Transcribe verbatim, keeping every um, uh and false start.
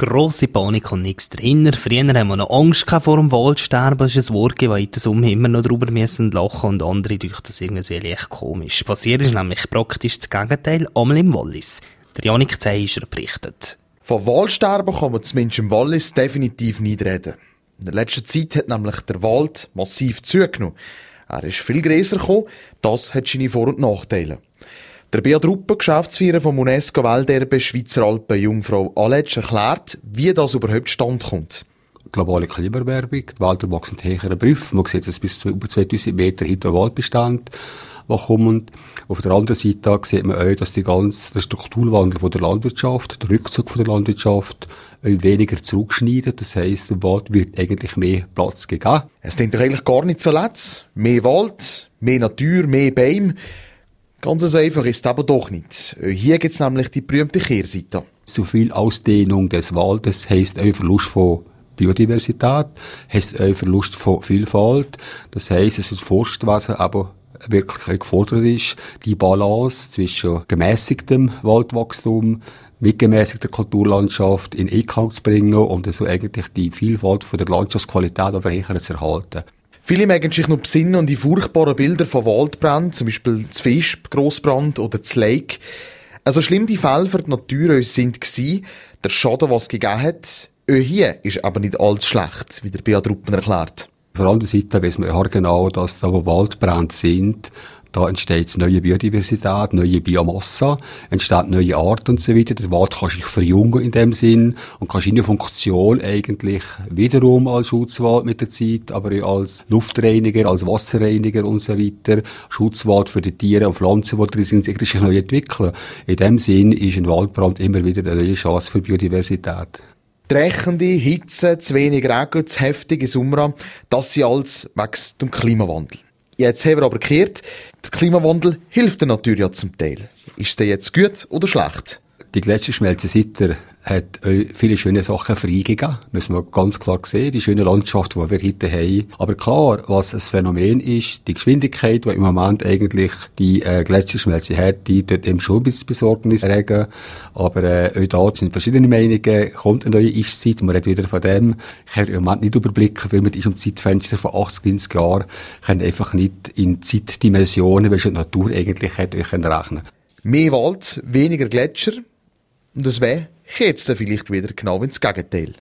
Grosse Panik und nichts drin. Früher haben wir noch Angst vor dem Waldsterben. Das ist ein Wort, das in der Sommer immer noch drüber müssen lachen und andere durch das irgendwie echt komisch. Passiert ist nämlich praktisch das Gegenteil, einmal im Wallis. Der Janik Zeischer berichtet. Von Waldsterben kann man zumindest im Wallis definitiv nicht reden. In der letzten Zeit hat nämlich der Wald massiv zugenommen. Er ist viel grösser gekommen, das hat seine Vor- und Nachteile. Der Beat Ruppe, Geschäftsführer vom UNESCO-Welterbe Schweizer Alpen Jungfrau Aletsch, erklärt, wie das überhaupt stand kommt. Globale Klimaerwärmung, die Wälder wachsen höheren Prüf. Man sieht, dass bis zu über zweitausend Meter hinter dem Waldbestand kommen. Auf der anderen Seite sieht man auch, dass die ganze, der Strukturwandel von der Landwirtschaft, der Rückzug von der Landwirtschaft, weniger zurückschneiden. Das heisst, dem Wald wird eigentlich mehr Platz gegeben. Es klingt doch eigentlich gar nicht so letzt. Mehr Wald, mehr Natur, mehr Bäume. Ganz so einfach ist es aber doch nicht. Hier gibt es nämlich die berühmte Kehrseite. Zu viel Ausdehnung des Waldes heisst auch Verlust von Biodiversität, heisst auch Verlust von Vielfalt. Das heisst, es wird Forstwesen aber wirklich gefordert ist, die Balance zwischen gemäßigtem Waldwachstum mit gemäßigter Kulturlandschaft in Einklang zu bringen und so eigentlich die Vielfalt von der Landschaftsqualität aber eher zu erhalten. Viele mögen sich noch besinnen an die furchtbaren Bilder von Waldbränden, zum Beispiel das Visp, Grossbrand oder das Lake. Also schlimm die Fälle für die Natur uns sind gsi, der Schaden, was es gegeben hat, auch hier ist aber nicht alles schlecht, wie der Beat Ruppen erklärt. Auf der anderen Seite weiss man ja genau, dass da, wo Waldbrände sind, da entsteht neue Biodiversität, neue Biomasse, entsteht neue Arten und so weiter. Der Wald kann sich verjüngen in dem Sinn und kann seine Funktion eigentlich wiederum als Schutzwald mit der Zeit, aber auch als Luftreiniger, als Wasserreiniger und so weiter, Schutzwald für die Tiere und Pflanzen, die drin sind, sich neu entwickeln. In dem Sinn ist ein Waldbrand immer wieder eine neue Chance für Biodiversität. Drechende Hitze, zu wenig Regen, zu heftige Sommer, das sind alles wegen dem Klimawandel. Jetzt haben wir aber gehört, der Klimawandel hilft der Natur ja zum Teil. Ist der jetzt gut oder schlecht? Die Gletscherschmelze seither hat viele schöne Sachen freigegeben. Müssen wir ganz klar sehen. Die schöne Landschaft, die wir heute haben. Aber klar, was ein Phänomen ist, die Geschwindigkeit, die im Moment eigentlich die äh, Gletscherschmelze hat, die dort eben schon ein bisschen Besorgnis erregen. Aber äh, auch da sind verschiedene Meinungen. Kommt eine neue Eiszeit, man redet wieder von dem. Ich kann im Moment nicht überblicken, weil man ist um Zeitfenster von achtzig, neunzig Jahren, kann einfach nicht in Zeitdimensionen, welche die Natur eigentlich hat, euch rechnen. Mehr Wald, weniger Gletscher. Und das wäre jetzt vielleicht wieder genau ins Gegenteil.